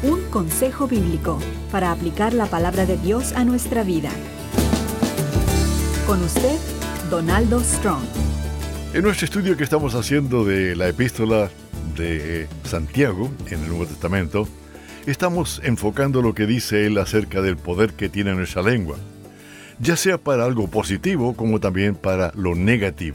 Un consejo bíblico para aplicar la palabra de Dios a nuestra vida. Con usted, Donaldo Strong. En nuestro estudio que estamos haciendo de la epístola de Santiago en el Nuevo Testamento, estamos enfocando lo que dice él acerca del poder que tiene nuestra lengua, ya sea para algo positivo como también para lo negativo.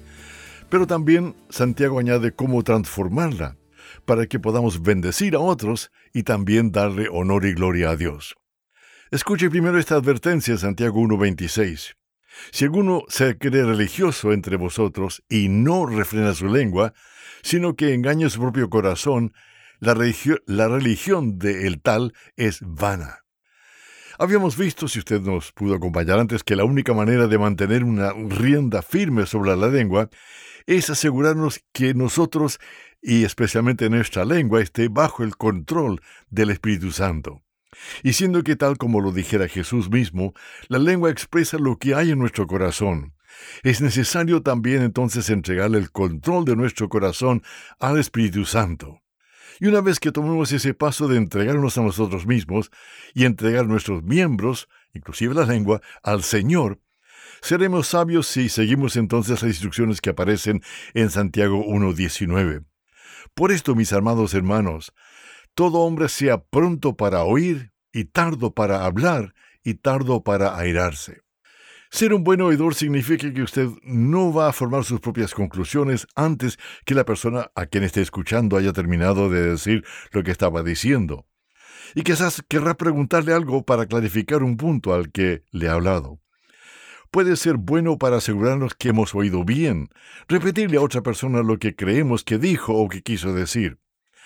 Pero también Santiago añade cómo transformarla para que podamos bendecir a otros y también darle honor y gloria a Dios. Escuche primero esta advertencia, Santiago 1:26. Si alguno se cree religioso entre vosotros y no refrena su lengua, sino que engaña su propio corazón, la religión de el tal es vana. Habíamos visto, si usted nos pudo acompañar antes, que la única manera de mantener una rienda firme sobre la lengua es asegurarnos que nosotros, y especialmente nuestra lengua, esté bajo el control del Espíritu Santo. Y siendo que tal como lo dijera Jesús mismo, la lengua expresa lo que hay en nuestro corazón. Es necesario también entonces entregarle el control de nuestro corazón al Espíritu Santo. Y una vez que tomemos ese paso de entregarnos a nosotros mismos y entregar nuestros miembros, inclusive la lengua, al Señor, seremos sabios si seguimos entonces las instrucciones que aparecen en Santiago 1:19. Por esto, mis amados hermanos, todo hombre sea pronto para oír, y tardo para hablar, y tardo para airarse. Ser un buen oidor significa que usted no va a formar sus propias conclusiones antes que la persona a quien esté escuchando haya terminado de decir lo que estaba diciendo. Y quizás querrá preguntarle algo para clarificar un punto al que le ha hablado. Puede ser bueno para asegurarnos que hemos oído bien, repetirle a otra persona lo que creemos que dijo o que quiso decir.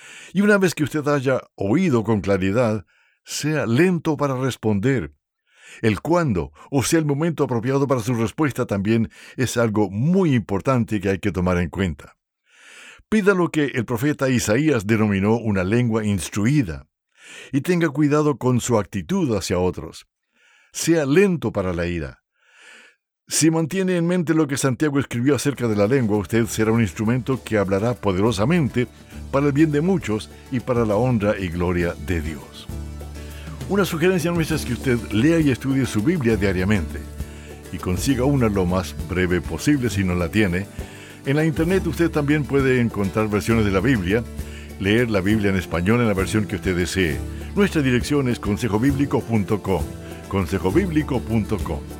Y una vez que usted haya oído con claridad, sea lento para responder. El cuándo, o sea el momento apropiado para su respuesta, también es algo muy importante que hay que tomar en cuenta. Pida lo que el profeta Isaías denominó una lengua instruida, y tenga cuidado con su actitud hacia otros. Sea lento para la ira. Si mantiene en mente lo que Santiago escribió acerca de la lengua, usted será un instrumento que hablará poderosamente para el bien de muchos y para la honra y gloria de Dios. Una sugerencia nuestra es que usted lea y estudie su Biblia diariamente y consiga una lo más breve posible si no la tiene. En la internet usted también puede encontrar versiones de la Biblia, leer la Biblia en español en la versión que usted desee. Nuestra dirección es consejobiblico.com, consejobiblico.com.